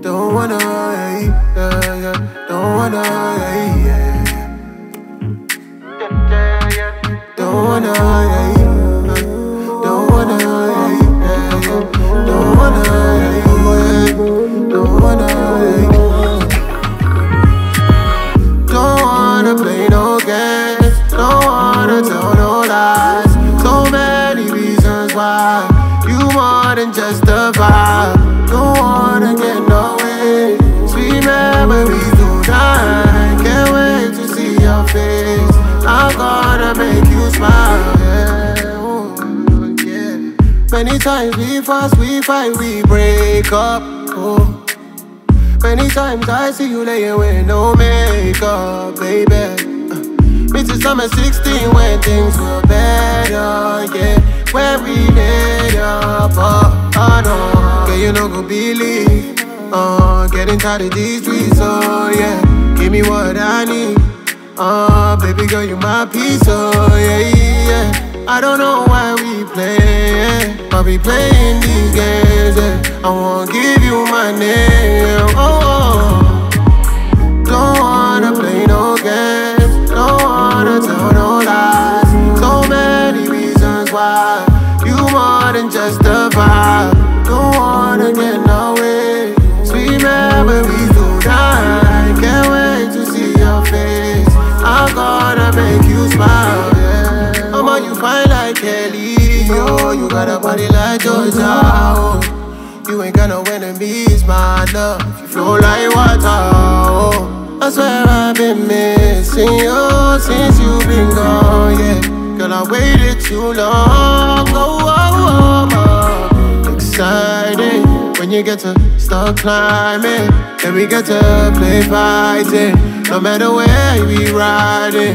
Don't wanna, yeah, yeah. Don't wanna, yeah, yeah. Don't wanna, yeah, yeah. Don't wanna, yeah, yeah. Don't wanna, yeah, yeah. Don't wanna, yeah. Don't wanna play no games. Don't wanna tell no lies. So many reasons why you more than just a vibe. Don't wanna get no way. Sweet memories tonight. Can't wait to see your face. I'm gonna make you smile, yeah. Ooh, yeah. Many times we fuss, we fight, we break up. Oh. Many times I see you laying with no makeup, baby. Me to summer 16 when things were better, yeah. When we laid up, oh no. Girl, you no go believe, getting tired of these streets, oh yeah. Give me what I need, baby girl, you my peace, oh yeah, yeah. I don't know why we play, yeah, but we playing these games, yeah. I won't give you my name, oh. Don't wanna play no games, don't wanna tell no lies. So many reasons why you more than just a vibe. Don't wanna get no way. Sweet memories tonight. Can't wait to see your face. I'm gonna make you smile, yeah. Mama, you fine like Kelly, yo. You got a body like Georgia, oh. You ain't got no enemies, my love. You flow like water, oh. I swear I've been missing you since you've been gone, yeah. Girl, I waited too long, excited when you get to start climbing. Then we get to play fighting, no matter where we riding.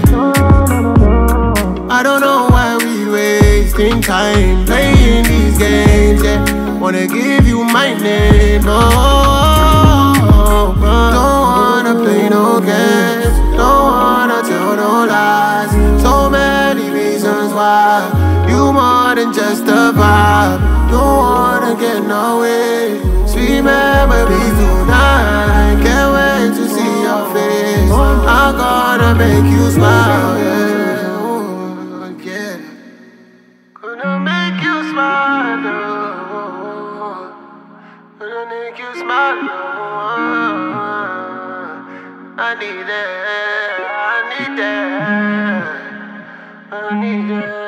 I don't know why we wasting time playing these games, yeah. Wanna give you my name, oh. Don't wanna play no games, don't wanna tell no lies. So many reasons why you more than just a vibe. Don't wanna get no way. Sweet memories tonight. Can't wait to see your face. I'm gonna make you smile, yeah. Ooh, yeah. Gonna make you smile, oh. Gonna make you smile, oh. I need that, I need that, I need that.